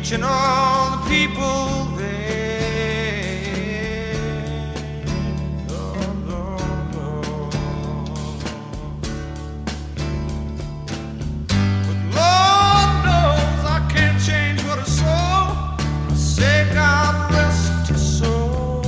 reaching all the people there. Oh, Lord, Lord. But Lord knows I can't change what I saw. I say God rest his soul.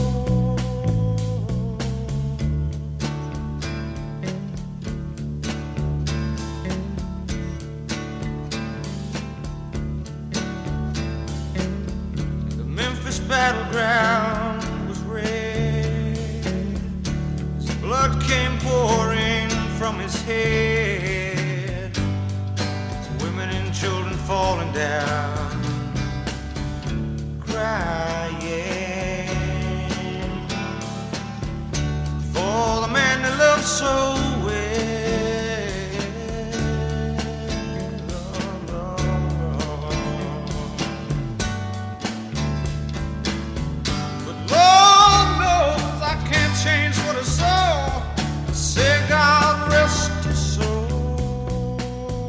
Memphis battleground was red. His blood came pouring from his head. Women and children falling down, crying for the man they loved so well. Change what I saw. Say God rest his soul.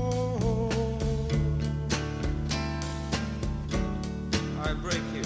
All right, break here.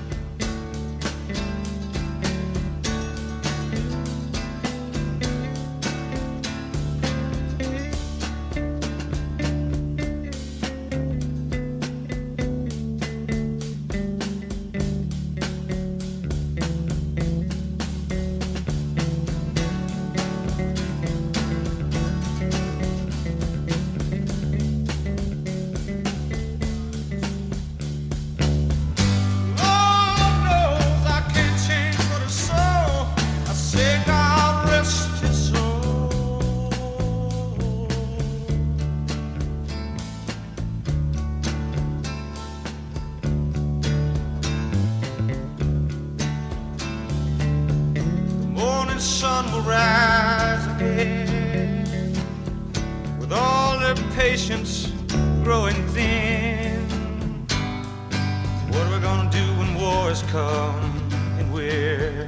The sun will rise again, with all their patience growing thin. What are we gonna do when war has come and we're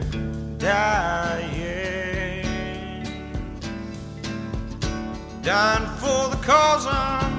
dying? Dying for the cause